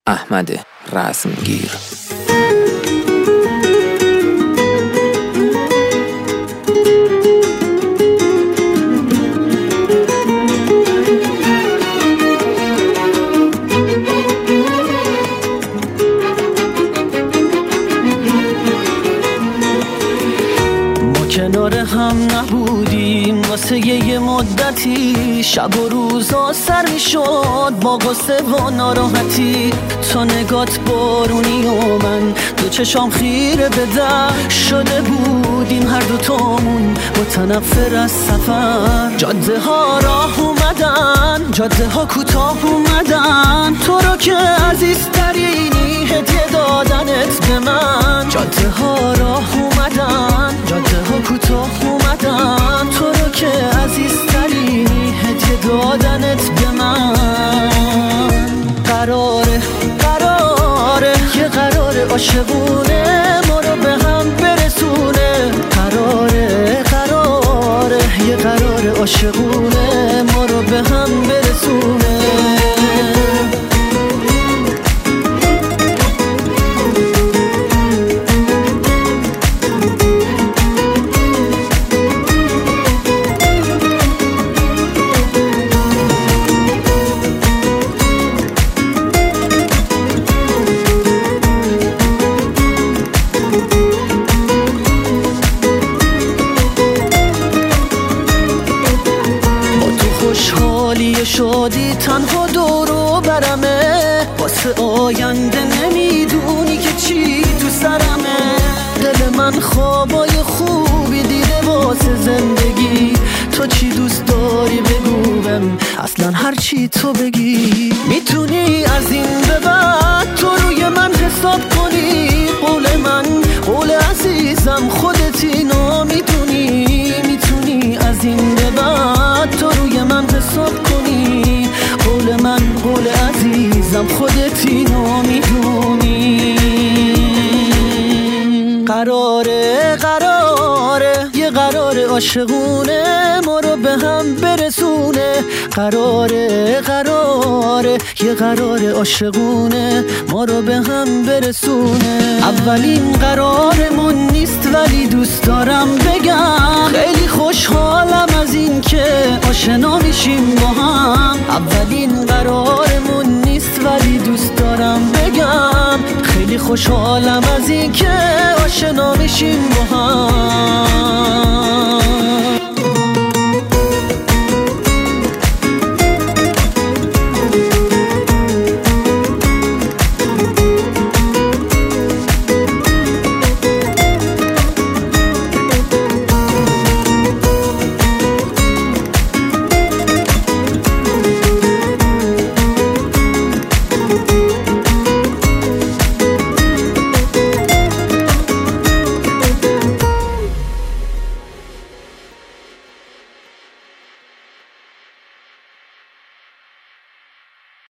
احمد رسمگیر. کنار هم نبودیم واسه یه مدتی، شب و روزا سر میشد با غصه و ناراحتی. تو نگات بارونی و من دو چشام خیره به در شده بودیم هر دو تامون متنفر از سفر. جاده ها راه اومدن، جاده ها کوتاه اومدن، تو رو که عزیزترینی هدیه دادنت به من. جاده ها راه اومدن، جاده ها کوتاه اومدن، تو رو که عزیزترینی هدیه دادنت به من. قراره یه قرار عاشقونه ما رو به هم برسونه. قراره یه قرار عاشقونه ما رو به هم برسونه. شادی تنها دورو برمه، واسه آینده نمیدونی که چی تو سرمه. دل من خوابای خوبی دیده واسه زندگی، تو چی دوست داری بگو بهم، اصلا هر چی تو بگی. میتونی از این به بعد تو روی من حساب کنی، قول من قول عزیزم خودت اینو میدونی. میتونی از این به بعد تو روی من حساب کنی، قول من قول عزیزم خودت اینو میدونی. قراره یه قرار عاشقونه ما رو به هم برسونه. قراره یه قرار عاشقونه ما رو به هم برسونه. اولین قرارمون نیست ولی دوست دارم بگم خیلی خوشحالم از این که آشنا میشیم با هم. اولین قرارمون نیست ولی دوست دارم بگم خیلی خوشحالم از این که آشنا میشیم با هم.